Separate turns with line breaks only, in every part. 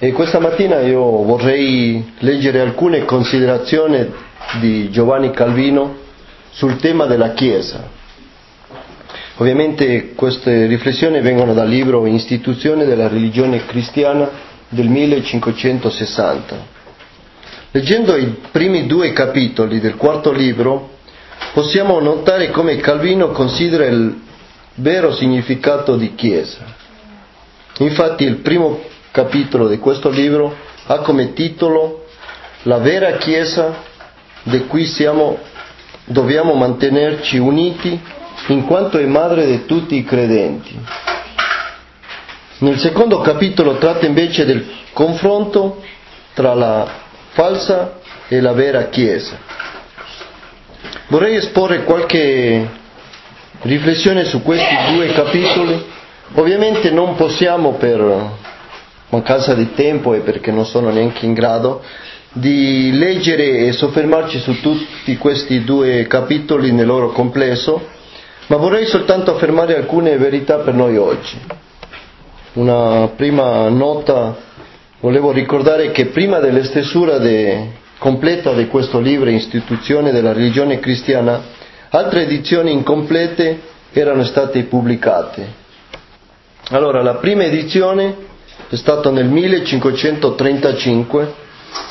E questa mattina io vorrei leggere alcune considerazioni di Giovanni Calvino sul tema della Chiesa. Ovviamente queste riflessioni vengono dal libro Istituzione della religione cristiana del 1560. Leggendo i primi 2 capitoli del 4º libro possiamo notare come Calvino considera il vero significato di Chiesa. Infatti il primo capitolo di questo libro ha come titolo La vera Chiesa di cui dobbiamo mantenerci uniti in quanto è madre di tutti i credenti. Nel secondo capitolo tratta invece del confronto tra la falsa e la vera Chiesa. Vorrei esporre qualche riflessione su questi 2 capitoli. Ovviamente non possiamo, per mancanza di tempo e perché non sono neanche in grado, di leggere e soffermarci su tutti questi 2 capitoli nel loro complesso, ma vorrei soltanto affermare alcune verità per noi oggi. Una prima nota: volevo ricordare che prima della stesura completa di questo libro, Istituzione della religione cristiana, altre edizioni incomplete erano state pubblicate. Allora, la prima edizione è stata nel 1535,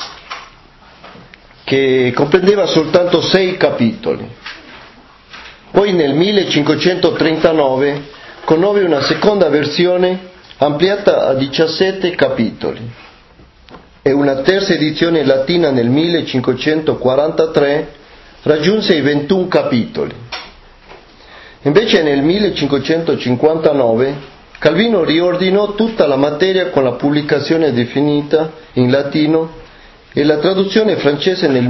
che comprendeva soltanto 6 capitoli. Poi nel 1539 conobbe una seconda versione ampliata a 17 capitoli e una terza edizione latina nel 1543 raggiunse i 21 capitoli. Invece nel 1559 Calvino riordinò tutta la materia con la pubblicazione definita in latino e la traduzione francese nel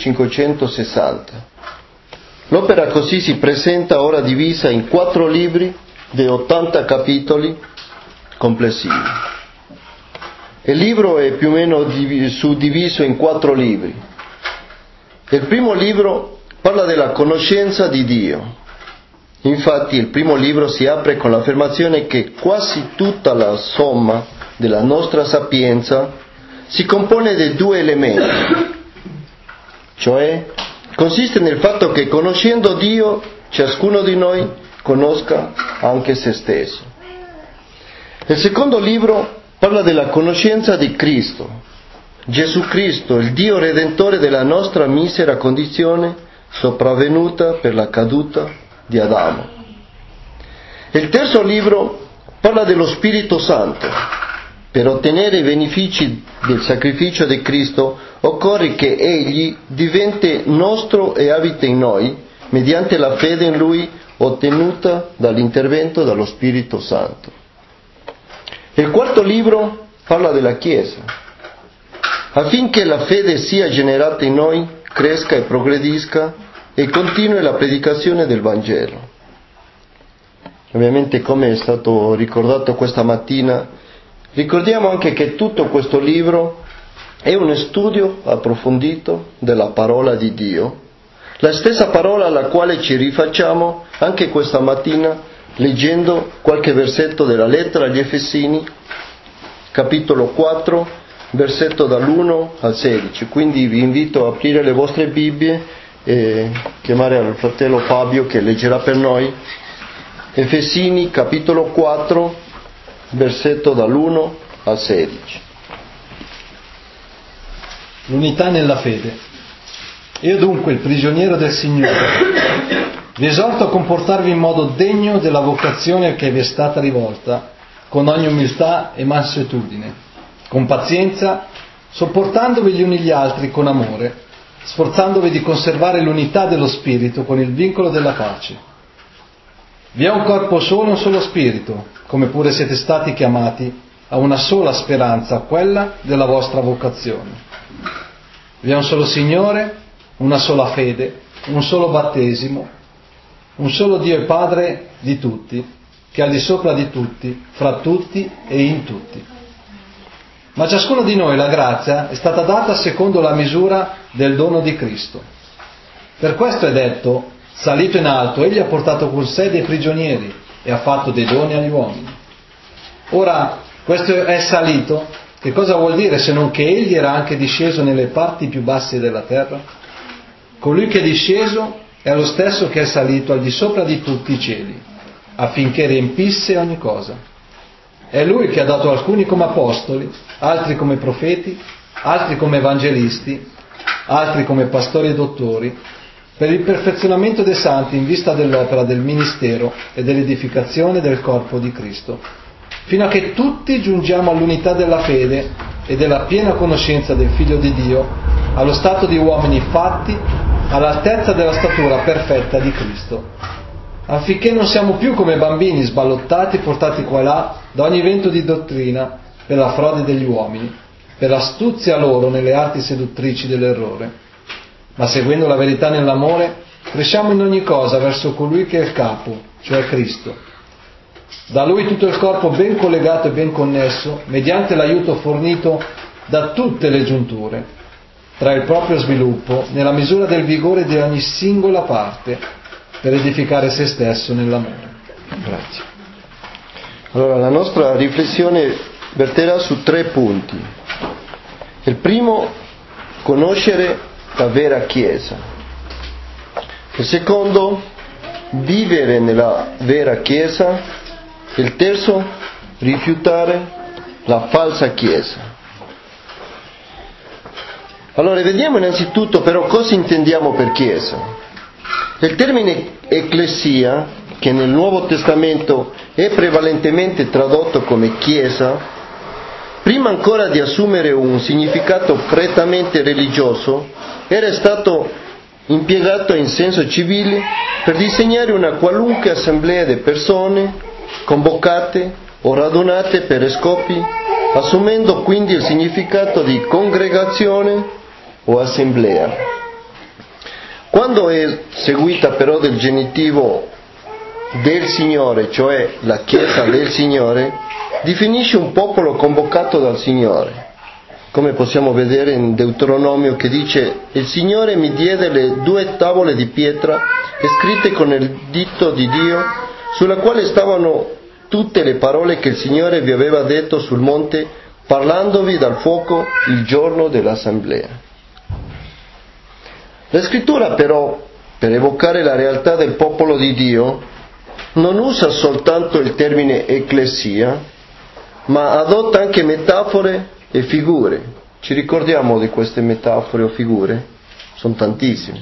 1560. L'opera così si presenta ora divisa in 4 libri di 80 capitoli complessivi. Il libro è più o meno suddiviso in 4 libri. Il primo libro parla della conoscenza di Dio. Infatti il primo libro si apre con l'affermazione che quasi tutta la somma della nostra sapienza si compone di 2 elementi, cioè consiste nel fatto che conoscendo Dio ciascuno di noi conosca anche se stesso. Il secondo libro parla della conoscenza di Cristo, Gesù Cristo, il Dio Redentore della nostra misera condizione sopravvenuta per la caduta di Adamo. Il terzo libro parla dello Spirito Santo. Per ottenere i benefici del sacrificio di Cristo occorre che Egli diventi nostro e abiti in noi mediante la fede in Lui ottenuta dall'intervento dello Spirito Santo. Il quarto libro parla della Chiesa, affinché la fede sia generata in noi, cresca e progredisca e continui la predicazione del Vangelo. Ovviamente, come è stato ricordato questa mattina, ricordiamo anche che tutto questo libro è uno studio approfondito della parola di Dio, la stessa parola alla quale ci rifacciamo anche questa mattina leggendo qualche versetto della lettera agli Efesini, capitolo 4, versetto dall'1 al 16. Quindi vi invito a aprire le vostre Bibbie e chiamare al fratello Fabio che leggerà per noi Efesini capitolo 4, versetto dall'1 al 16.
L'unità nella fede. Io dunque, il prigioniero del Signore, vi esorto a comportarvi in modo degno della vocazione che vi è stata rivolta, con ogni umiltà e mansuetudine, con pazienza, sopportandovi gli uni gli altri con amore, sforzandovi di conservare l'unità dello Spirito con il vincolo della pace. Vi è un corpo solo, un solo Spirito, come pure siete stati chiamati a una sola speranza, quella della vostra vocazione. Vi è un solo Signore, una sola fede, un solo battesimo, un solo Dio e Padre di tutti, che è al di sopra di tutti, fra tutti e in tutti. Ma a ciascuno di noi la grazia è stata data secondo la misura del dono di Cristo. Per questo è detto: salito in alto, egli ha portato con sé dei prigionieri e ha fatto dei doni agli uomini. Ora, questo è salito Che cosa vuol dire se non che egli era anche disceso nelle parti più basse della terra? Colui che è disceso è lo stesso che è salito al di sopra di tutti i cieli, affinché riempisse ogni cosa. È lui che ha dato alcuni come apostoli, altri come profeti, altri come evangelisti, altri come pastori e dottori, per il perfezionamento dei santi in vista dell'opera del ministero e dell'edificazione del corpo di Cristo, fino a che tutti giungiamo all'unità della fede e della piena conoscenza del Figlio di Dio, allo stato di uomini fatti all'altezza della statura perfetta di Cristo, affinché non siamo più come bambini sballottati, portati qua e là da ogni vento di dottrina per la frode degli uomini, per l'astuzia loro nelle arti seduttrici dell'errore, ma seguendo la verità nell'amore cresciamo in ogni cosa verso colui che è il capo, cioè Cristo. Da lui tutto il corpo ben collegato e ben connesso, mediante l'aiuto fornito da tutte le giunture, tra il proprio sviluppo, nella misura del vigore di ogni singola parte, per edificare se stesso nell'amore.
Grazie. Allora, la nostra riflessione verterà su 3 punti. Il primo, conoscere la vera Chiesa. Il secondo, vivere nella vera Chiesa. Il terzo, rifiutare la falsa Chiesa. Allora, vediamo innanzitutto però cosa intendiamo per Chiesa. Il termine ecclesia, che nel Nuovo Testamento è prevalentemente tradotto come Chiesa, prima ancora di assumere un significato prettamente religioso, era stato impiegato in senso civile per disegnare una qualunque assemblea di persone convocate o radunate per scopi, assumendo quindi il significato di congregazione o assemblea. Quando è seguita però del genitivo del Signore, cioè la Chiesa del Signore, definisce un popolo convocato dal Signore, come possiamo vedere in Deuteronomio che dice: il Signore mi diede le 2 tavole di pietra scritte con il dito di Dio, sulla quale stavano tutte le parole che il Signore vi aveva detto sul monte, parlandovi dal fuoco il giorno dell'assemblea. La scrittura però, per evocare la realtà del popolo di Dio, non usa soltanto il termine ecclesia, ma adotta anche metafore e figure. Ci ricordiamo di queste metafore o figure? Sono tantissime.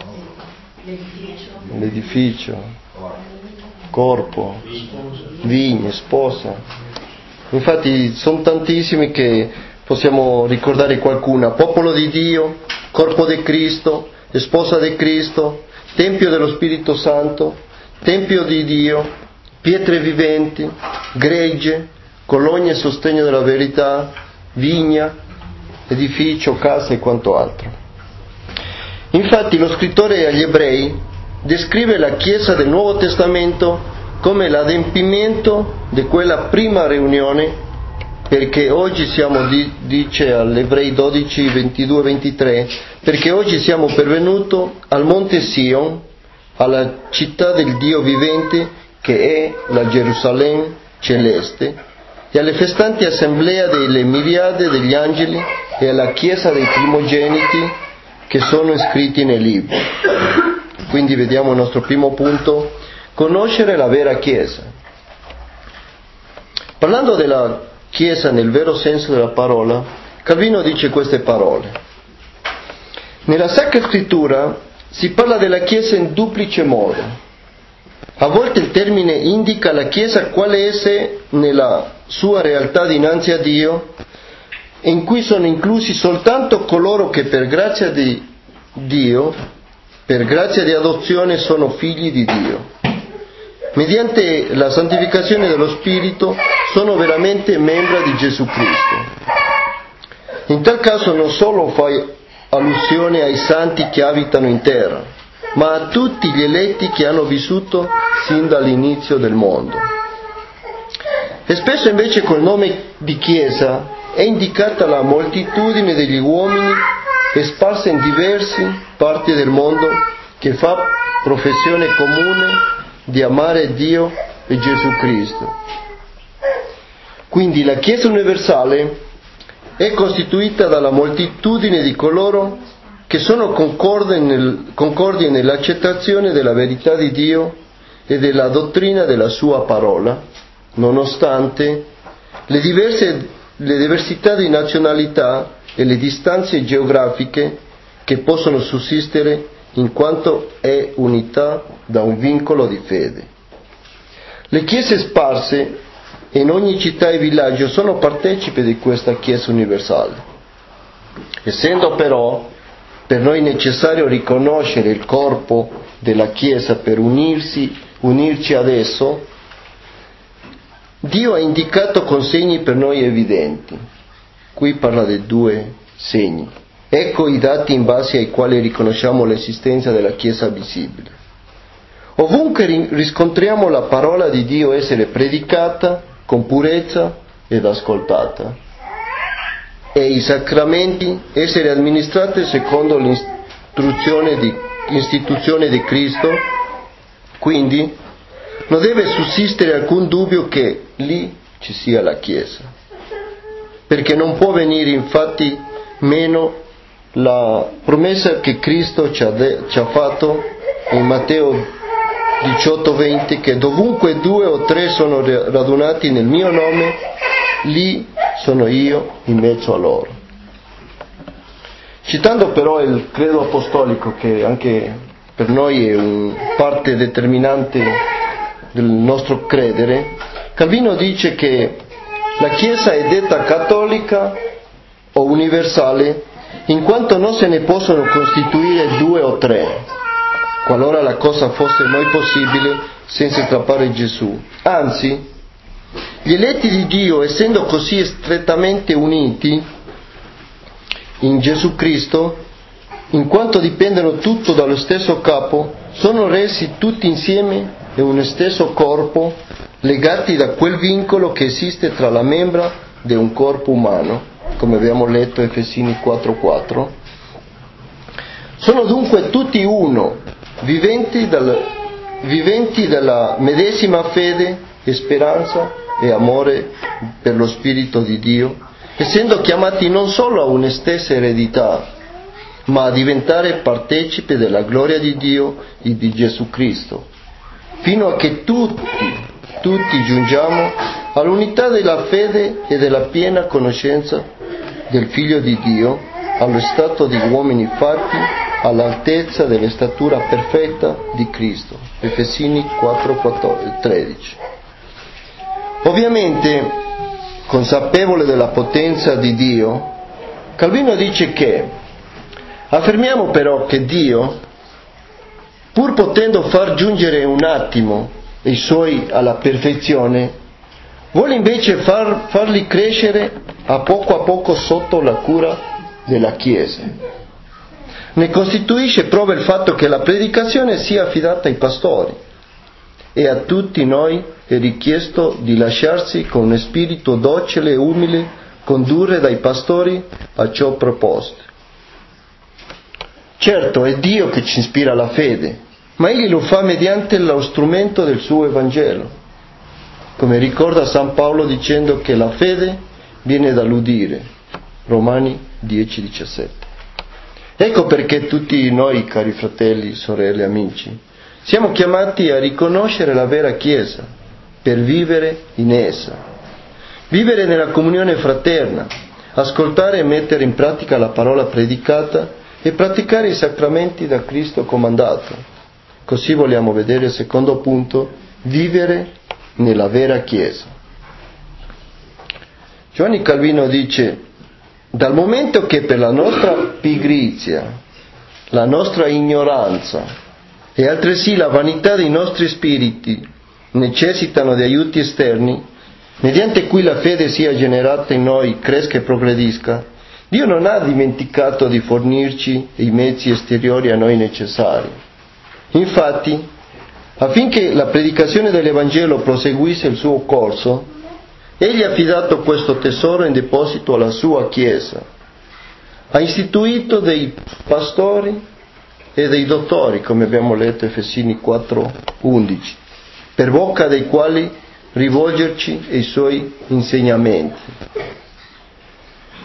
L'edificio, corpo, vigne, sposa. Infatti sono tantissimi che possiamo ricordare qualcuna: popolo di Dio, corpo di Cristo, sposa di Cristo, tempio dello Spirito Santo, tempio di Dio, pietre viventi, gregge, colonia e sostegno della verità, vigna, edificio, casa e quanto altro. Infatti lo scrittore agli Ebrei descrive la Chiesa del Nuovo Testamento come l'adempimento di quella prima riunione, perché oggi siamo, dice all'Ebrei 12, 22, 23, perché oggi siamo pervenuti al monte Sion, alla città del Dio vivente, che è la Gerusalemme celeste, e alle festanti assemblea delle miriade degli angeli e alla Chiesa dei primogeniti che sono iscritti nei libri. Quindi vediamo il nostro primo punto: conoscere la vera Chiesa. Parlando della Chiesa nel vero senso della parola, Calvino dice queste parole: nella Sacra Scrittura si parla della Chiesa in duplice modo. A volte il termine indica la Chiesa quale essa è nella sua realtà dinanzi a Dio, in cui sono inclusi soltanto coloro che per grazia di Dio, per grazia di adozione, sono figli di Dio. Mediante la santificazione dello Spirito sono veramente membri di Gesù Cristo. In tal caso non solo fai allusione ai santi che abitano in terra, ma a tutti gli eletti che hanno vissuto sin dall'inizio del mondo. E spesso invece col nome di Chiesa è indicata la moltitudine degli uomini sparsa in diverse parti del mondo che fa professione comune di amare Dio e Gesù Cristo. Quindi la Chiesa universale è costituita dalla moltitudine di coloro che sono concordi nell'accettazione della verità di Dio e della dottrina della sua parola, nonostante le diversità di nazionalità e le distanze geografiche che possono sussistere, in quanto è unità da un vincolo di fede. Le chiese sparse in ogni città e villaggio sono partecipi di questa Chiesa universale. Essendo però per noi necessario riconoscere il corpo della Chiesa per unirci ad esso, Dio ha indicato con segni per noi evidenti. Qui parla di 2 segni. Ecco i dati in base ai quali riconosciamo l'esistenza della Chiesa visibile. Ovunque riscontriamo la parola di Dio essere predicata con purezza ed ascoltata, e i sacramenti essere amministrati secondo l'istituzione di Cristo, quindi non deve sussistere alcun dubbio che lì ci sia la Chiesa, perché non può venire infatti meno la promessa che Cristo ci ha fatto in Matteo 18:20, che dovunque 2 o 3 sono radunati nel mio nome, lì sono io in mezzo a loro. Citando però il credo apostolico, che anche per noi è parte determinante del nostro credere, Calvino dice che la Chiesa è detta cattolica o universale in quanto non se ne possono costituire 2 o 3, qualora la cosa fosse mai possibile senza strappare Gesù. Anzi, gli eletti di Dio, essendo così strettamente uniti in Gesù Cristo, in quanto dipendono tutto dallo stesso capo, sono resi tutti insieme in uno stesso corpo, legati da quel vincolo che esiste tra le membra di un corpo umano, come abbiamo letto Efesini 4:4. Sono dunque tutti uno, viventi dalla medesima fede e speranza e amore per lo Spirito di Dio, essendo chiamati non solo a una stessa eredità, ma a diventare partecipi della gloria di Dio e di Gesù Cristo, fino a che tutti giungiamo all'unità della fede e della piena conoscenza del Figlio di Dio, allo stato di uomini fatti all'altezza della statura perfetta di Cristo. Efesini 4:13. Ovviamente, consapevole della potenza di Dio, Calvino dice che affermiamo però che Dio, pur potendo far giungere un attimo i suoi alla perfezione, vuole invece farli crescere a poco sotto la cura della Chiesa. Ne costituisce prova il fatto che la predicazione sia affidata ai pastori, e a tutti noi è richiesto di lasciarsi con uno spirito docile e umile condurre dai pastori a ciò proposto. Certo, è Dio che ci ispira la fede, ma Egli lo fa mediante lo strumento del suo Evangelo, come ricorda San Paolo dicendo che la fede viene dall'udire, Romani 10:17. Ecco perché tutti noi, cari fratelli, sorelle, amici, siamo chiamati a riconoscere la vera Chiesa per vivere in essa, vivere nella comunione fraterna, ascoltare e mettere in pratica la parola predicata e praticare i sacramenti da Cristo comandato. Così vogliamo vedere il secondo punto: vivere nella vera Chiesa. Giovanni Calvino dice: dal momento che per la nostra pigrizia, la nostra ignoranza e altresì la vanità dei nostri spiriti necessitano di aiuti esterni, mediante cui la fede sia generata in noi, cresca e progredisca, Dio non ha dimenticato di fornirci i mezzi esteriori a noi necessari. Infatti, affinché la predicazione dell'Evangelo proseguisse il suo corso, Egli ha affidato questo tesoro in deposito alla sua Chiesa. Ha istituito dei pastori e dei dottori, come abbiamo letto Efesini 4:11, per bocca dei quali rivolgerci ai suoi insegnamenti.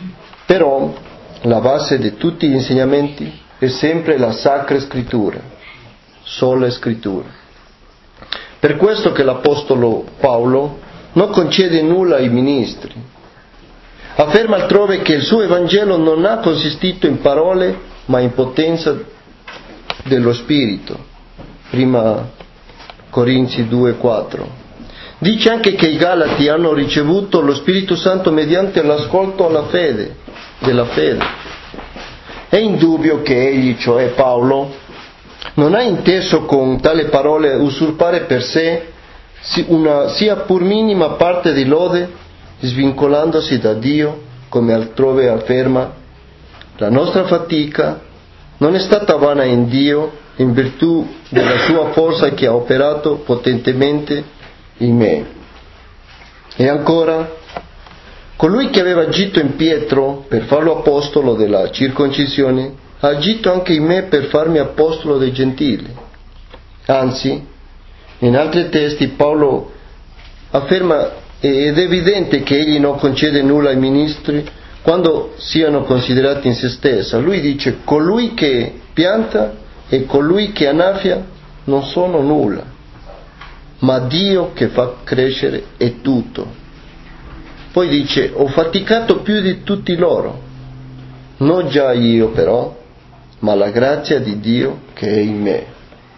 Però la base di tutti gli insegnamenti è sempre la Sacra Scrittura, sola Scrittura. Per questo che l'Apostolo Paolo non concede nulla ai ministri. Afferma altrove che il suo Evangelo non ha consistito in parole, ma in potenza dello Spirito. Prima Corinzi 2,4. Dice anche che i Galati hanno ricevuto lo Spirito Santo mediante l'ascolto della fede. È indubbio che egli, cioè Paolo, non ha inteso con tale parole usurpare per sé una sia pur minima parte di lode, svincolandosi da Dio, come altrove afferma: la nostra fatica non è stata vana in Dio, in virtù della sua forza che ha operato potentemente in me. E ancora, colui che aveva agito in Pietro per farlo apostolo della circoncisione ha agito anche in me per farmi apostolo dei gentili. Anzi, in altri testi Paolo afferma ed è evidente che egli non concede nulla ai ministri quando siano considerati in se stessa. Lui dice: colui che pianta e colui che annaffia non sono nulla, ma Dio che fa crescere è tutto. Poi dice: ho faticato più di tutti loro, non già io però, ma la grazia di Dio che è in me.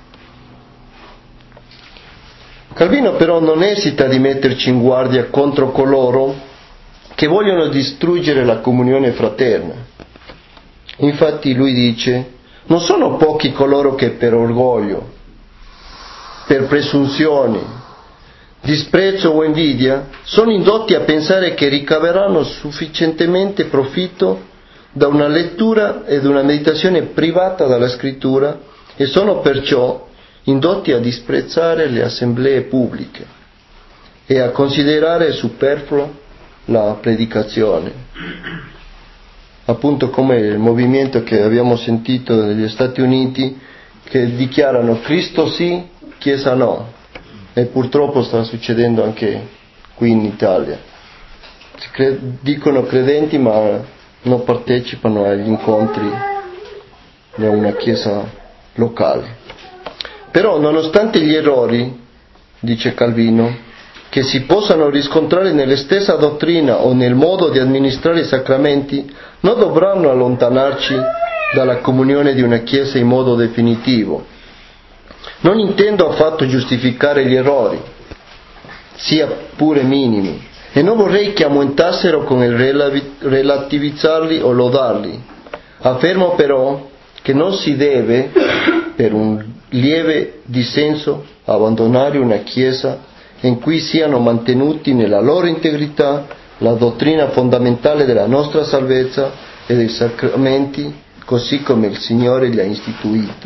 Calvino però non esita di metterci in guardia contro coloro che vogliono distruggere la comunione fraterna. Infatti lui dice: non sono pochi coloro che per orgoglio, per presunzione, disprezzo o invidia sono indotti a pensare che ricaveranno sufficientemente profitto da una lettura ed una meditazione privata dalla Scrittura e sono perciò indotti a disprezzare le assemblee pubbliche e a considerare superflua la predicazione. Appunto come il movimento che abbiamo sentito negli Stati Uniti, che dichiarano Cristo sì, Chiesa no, e purtroppo sta succedendo anche qui in Italia. Dicono credenti ma non partecipano agli incontri di una Chiesa locale. Però nonostante gli errori, dice Calvino, che si possano riscontrare nella stessa dottrina o nel modo di amministrare i sacramenti, non dovranno allontanarci dalla comunione di una Chiesa in modo definitivo. Non intendo affatto giustificare gli errori, sia pure minimi, e non vorrei che aumentassero con il relativizzarli o lodarli. Affermo però che non si deve, per un lieve dissenso, abbandonare una Chiesa in cui siano mantenuti nella loro integrità la dottrina fondamentale della nostra salvezza e dei sacramenti, così come il Signore li ha istituiti.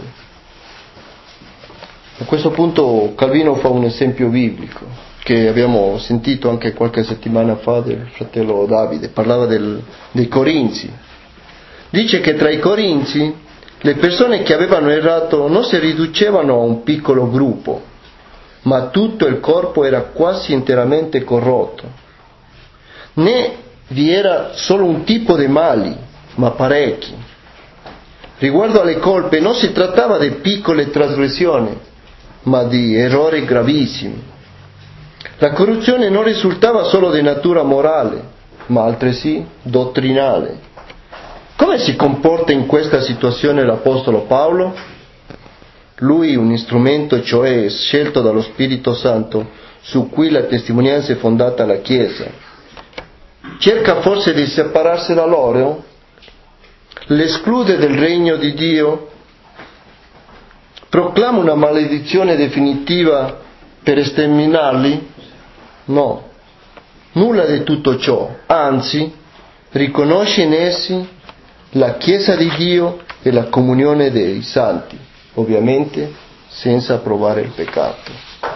A questo punto Calvino fa un esempio biblico che abbiamo sentito anche qualche settimana fa del fratello Davide. Parlava dei Corinzi. Dice che tra i Corinzi le persone che avevano errato non si riducevano a un piccolo gruppo, ma tutto il corpo era quasi interamente corrotto. Né vi era solo un tipo di mali, ma parecchi. Riguardo alle colpe non si trattava di piccole trasgressioni, ma di errori gravissimi. La corruzione non risultava solo di natura morale, ma altresì dottrinale. Come si comporta in questa situazione l'Apostolo Paolo? Lui, un strumento cioè scelto dallo Spirito Santo, su cui la testimonianza è fondata la Chiesa, cerca forse di separarsi da loro? L'esclude del regno di Dio? Proclama una maledizione definitiva per esterminarli? No, nulla di tutto ciò, anzi, riconosce in essi la Chiesa di Dio e la comunione dei santi, ovviamente senza provare il peccato.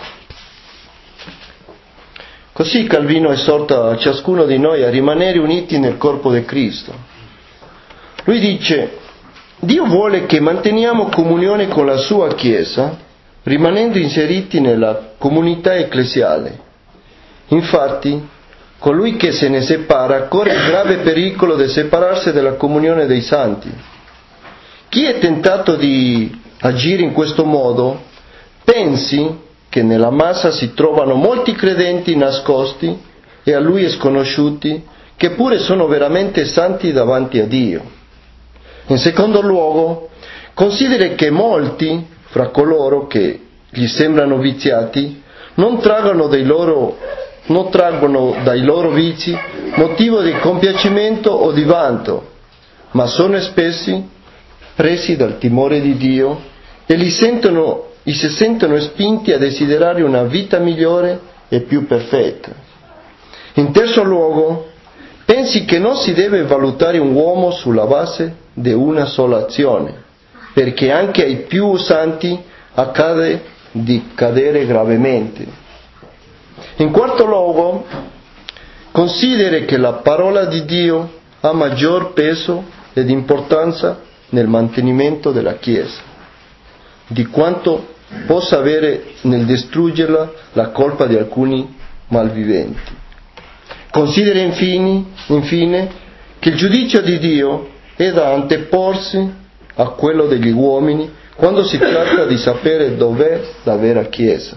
Così Calvino esorta ciascuno di noi a rimanere uniti nel corpo di Cristo. Lui dice: Dio vuole che manteniamo comunione con la sua Chiesa, rimanendo inseriti nella comunità ecclesiale. Infatti, colui che se ne separa corre il grave pericolo di separarsi dalla comunione dei santi. Chi è tentato di agire in questo modo pensi che nella massa si trovano molti credenti nascosti e a lui sconosciuti, che pure sono veramente santi davanti a Dio. In secondo luogo, consideri che molti fra coloro che gli sembrano viziati non traggono dai loro vizi motivo di compiacimento o di vanto, ma sono spesso presi dal timore di Dio e si sentono spinti a desiderare una vita migliore e più perfetta. In terzo luogo, pensi che non si deve valutare un uomo sulla base di una sola azione, perché anche ai più santi accade di cadere gravemente. In quarto luogo, consideri che la parola di Dio ha maggior peso ed importanza nel mantenimento della Chiesa, di quanto possa avere nel distruggerla la colpa di alcuni malviventi. Consideri infine che il giudizio di Dio è da anteporsi a quello degli uomini quando si tratta di sapere dov'è la vera Chiesa.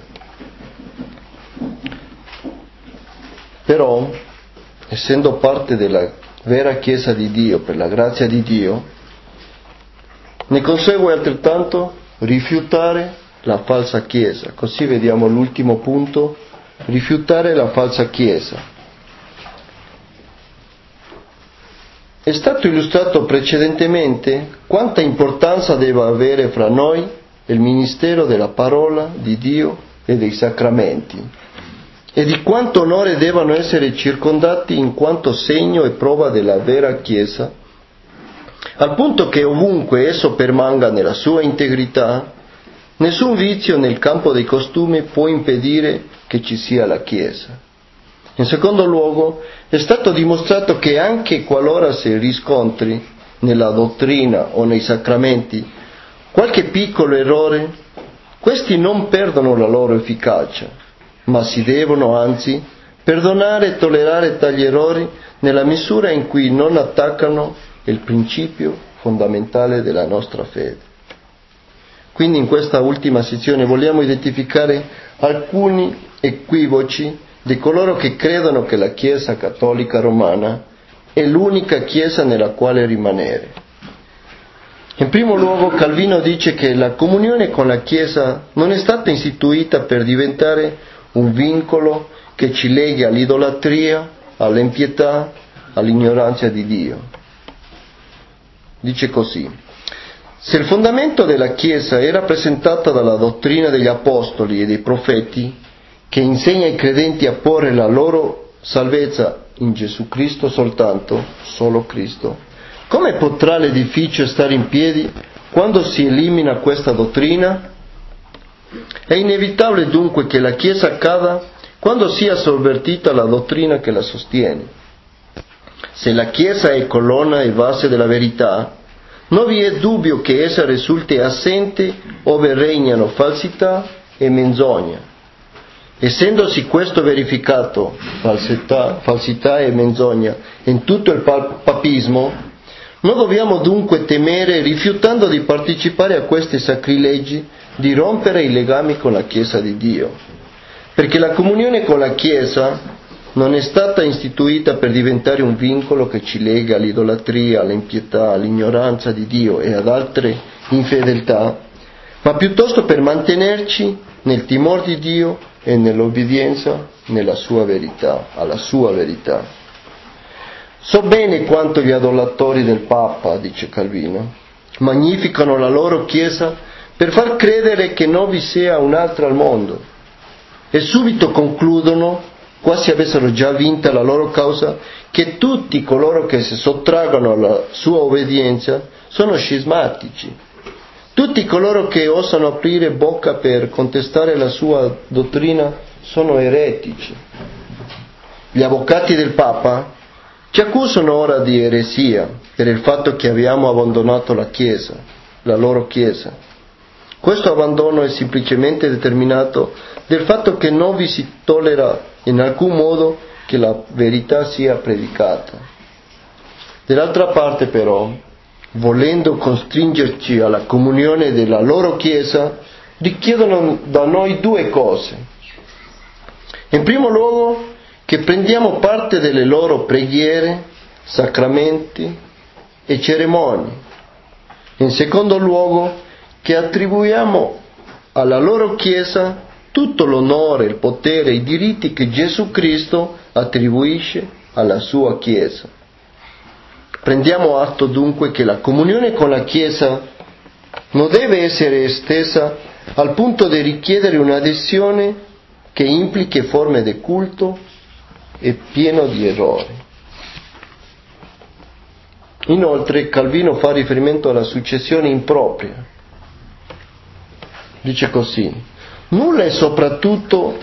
Però, essendo parte della vera Chiesa di Dio per la grazia di Dio, ne consegue altrettanto rifiutare la falsa Chiesa. Così vediamo l'ultimo punto, rifiutare la falsa Chiesa. È stato illustrato precedentemente quanta importanza deve avere fra noi il ministero della parola di Dio e dei sacramenti, e di quanto onore devono essere circondati in quanto segno e prova della vera Chiesa, al punto che ovunque esso permanga nella sua integrità, nessun vizio nel campo dei costumi può impedire che ci sia la Chiesa. In secondo luogo, è stato dimostrato che anche qualora si riscontri nella dottrina o nei sacramenti qualche piccolo errore, questi non perdono la loro efficacia, ma si devono anzi perdonare e tollerare tali errori nella misura in cui non attaccano il principio fondamentale della nostra fede. Quindi in questa ultima sezione vogliamo identificare alcuni equivoci di coloro che credono che la Chiesa cattolica romana è l'unica Chiesa nella quale rimanere. In primo luogo, Calvino dice che la comunione con la Chiesa non è stata istituita per diventare un vincolo che ci leghi all'idolatria, all'impietà, all'ignoranza di Dio. Dice così: se il fondamento della Chiesa è rappresentato dalla dottrina degli apostoli e dei profeti, che insegna ai credenti a porre la loro salvezza in Gesù Cristo soltanto, solo Cristo, come potrà l'edificio stare in piedi quando si elimina questa dottrina? È inevitabile dunque che la Chiesa cada quando sia sovvertita la dottrina che la sostiene. Se la Chiesa è colonna e base della verità, non vi è dubbio che essa risulti assente ove regnano falsità e menzogna. Essendosi questo verificato, falsità e menzogna, in tutto il papismo, non dobbiamo dunque temere, rifiutando di partecipare a questi sacrilegi, di rompere i legami con la Chiesa di Dio. Perché la comunione con la Chiesa non è stata istituita per diventare un vincolo che ci lega all'idolatria, all'impietà, all'ignoranza di Dio e ad altre infedeltà, ma piuttosto per mantenerci nel timore di Dio e nell'obbedienza alla sua verità. So bene quanto gli adoratori del Papa, dice Calvino, magnificano la loro Chiesa per far credere che non vi sia un'altra al mondo, e subito concludono, quasi avessero già vinta la loro causa, che tutti coloro che si sottraggono alla sua obbedienza sono scismatici. Tutti coloro che osano aprire bocca per contestare la sua dottrina sono eretici. Gli avvocati del Papa ci accusano ora di eresia per il fatto che abbiamo abbandonato la Chiesa, la loro Chiesa. Questo abbandono è semplicemente determinato dal fatto che non vi si tollera in alcun modo che la verità sia predicata. Dall'altra parte però, volendo costringerci alla comunione della loro Chiesa, richiedono da noi due cose. In primo luogo, che prendiamo parte delle loro preghiere, sacramenti e cerimonie. In secondo luogo, che attribuiamo alla loro Chiesa tutto l'onore, il potere e i diritti che Gesù Cristo attribuisce alla sua Chiesa. Prendiamo atto dunque che la comunione con la Chiesa non deve essere estesa al punto di richiedere un'adesione che implichi forme di culto e pieno di errori. Inoltre Calvino fa riferimento alla successione impropria. Dice così: nulla è soprattutto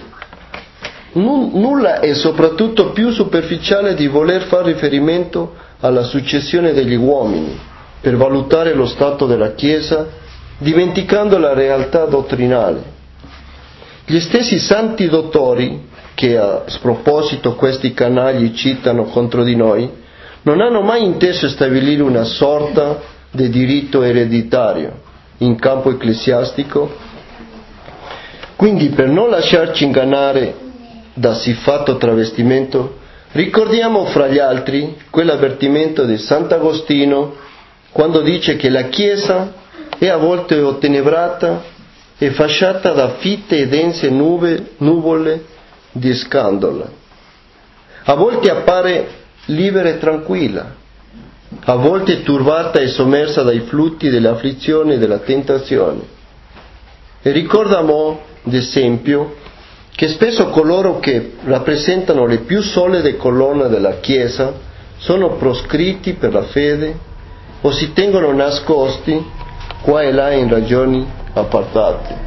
più superficiale di voler far riferimento alla successione degli uomini per valutare lo stato della Chiesa, dimenticando la realtà dottrinale. Gli stessi santi dottori, che a sproposito questi canagli citano contro di noi, non hanno mai inteso stabilire una sorta di diritto ereditario in campo ecclesiastico. Quindi, per non lasciarci ingannare da siffatto travestimento, ricordiamo fra gli altri quell'avvertimento di Sant'Agostino quando dice che la Chiesa è a volte ottenebrata e fasciata da fitte e dense nuvole di scandalo. A volte appare libera e tranquilla, a volte turbata e sommersa dai flutti delle afflizioni e della tentazione. E ricordiamo, ad esempio, che spesso coloro che rappresentano le più solide colonne della Chiesa sono proscritti per la fede o si tengono nascosti qua e là in ragioni appartate.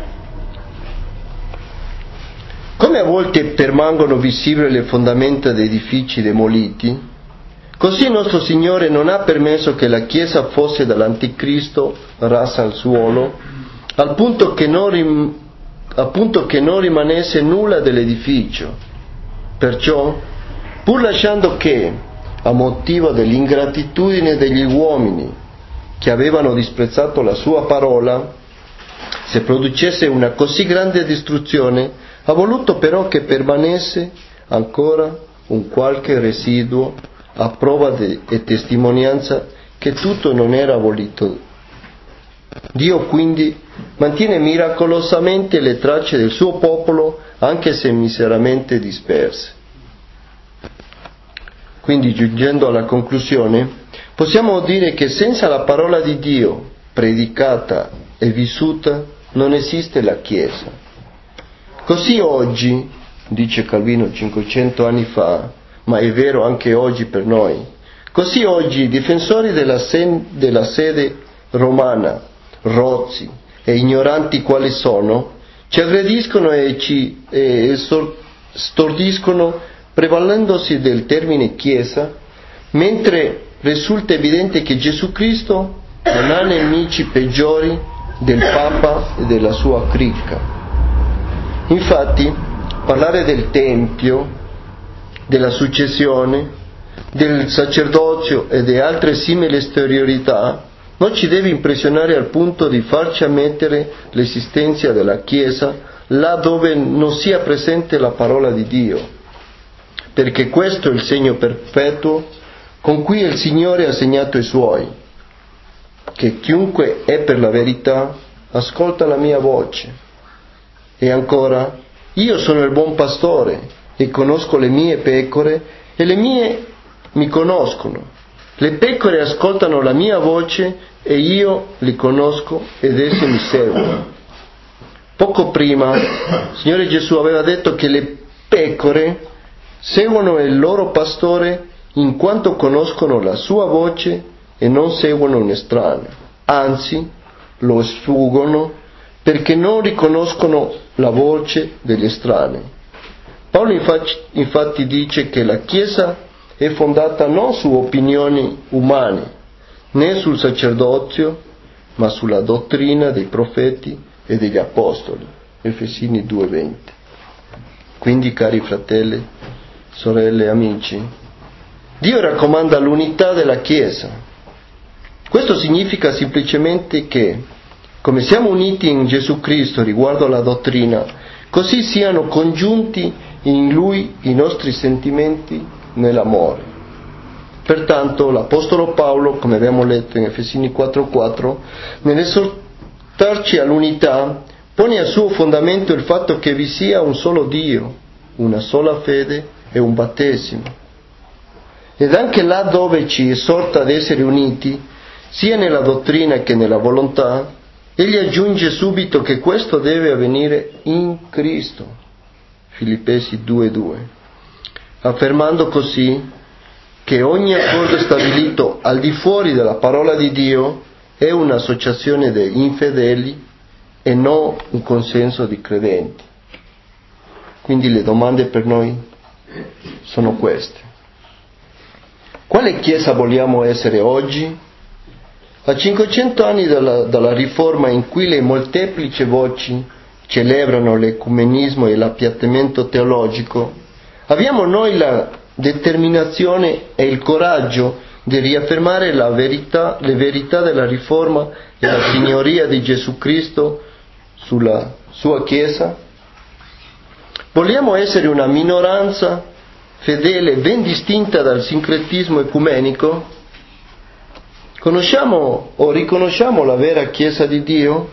Come a volte permangono visibili le fondamenta di edifici demoliti, così nostro Signore non ha permesso che la Chiesa fosse dall'Anticristo rasa al suolo, al punto che non rimanesse nulla dell'edificio. Perciò, pur lasciando che, a motivo dell'ingratitudine degli uomini che avevano disprezzato la sua parola, se producesse una così grande distruzione, ha voluto però che permanesse ancora un qualche residuo a prova e testimonianza che tutto non era abolito. Dio quindi mantiene miracolosamente le tracce del suo popolo, anche se miseramente disperse. Quindi, giungendo alla conclusione, possiamo dire che senza la parola di Dio predicata e vissuta non esiste la Chiesa. Così oggi, dice Calvino 500 anni fa, ma è vero anche oggi per noi, così oggi i difensori della sede romana, rozzi e ignoranti quali sono, ci aggrediscono e ci stordiscono prevalendosi del termine Chiesa, mentre risulta evidente che Gesù Cristo non ha nemici peggiori del Papa e della sua cricca. Infatti, parlare del Tempio, della successione, del sacerdozio e di altre simili esteriorità non ci deve impressionare al punto di farci ammettere l'esistenza della Chiesa là dove non sia presente la parola di Dio, perché questo è il segno perpetuo con cui il Signore ha segnato i Suoi, che chiunque è per la verità ascolta la mia voce. E ancora, io sono il buon pastore e conosco le mie pecore e le mie mi conoscono. Le pecore ascoltano la mia voce e io li conosco ed esse mi seguono. Poco prima il Signore Gesù aveva detto che le pecore seguono il loro pastore in quanto conoscono la sua voce e non seguono un estraneo, anzi lo sfuggono perché non riconoscono la voce degli estranei. Paolo infatti dice che la Chiesa è fondata non su opinioni umane, né sul sacerdozio, ma sulla dottrina dei profeti e degli apostoli. Efesini 2:20. Quindi, cari fratelli, sorelle e amici, Dio raccomanda l'unità della Chiesa. Questo significa semplicemente che, come siamo uniti in Gesù Cristo riguardo alla dottrina, così siano congiunti in Lui i nostri sentimenti nell'amore. Pertanto l'Apostolo Paolo, come abbiamo letto in Efesini 4:4, nell'esortarci all'unità, pone a suo fondamento il fatto che vi sia un solo Dio, una sola fede e un battesimo. Ed anche là dove ci esorta ad essere uniti, sia nella dottrina che nella volontà, egli aggiunge subito che questo deve avvenire in Cristo. Filippesi 2:2, affermando così che ogni accordo stabilito al di fuori della parola di Dio è un'associazione di infedeli e non un consenso di credenti. Quindi le domande per noi sono queste: quale Chiesa vogliamo essere oggi? A 500 anni dalla Riforma, in cui le molteplici voci celebrano l'ecumenismo e l'appiattimento teologico, abbiamo noi la determinazione e il coraggio di riaffermare le verità della Riforma e la signoria di Gesù Cristo sulla sua Chiesa? Vogliamo essere una minoranza fedele ben distinta dal sincretismo ecumenico? Conosciamo o riconosciamo la vera Chiesa di Dio?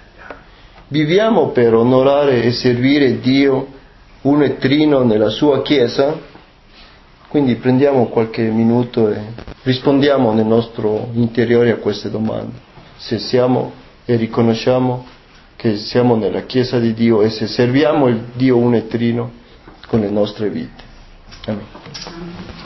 Viviamo per onorare e servire Dio uno e trino nella sua Chiesa? Quindi prendiamo qualche minuto e rispondiamo nel nostro interiore a queste domande. Se siamo e riconosciamo che siamo nella Chiesa di Dio e se serviamo il Dio uno e trino con le nostre vite. Amen.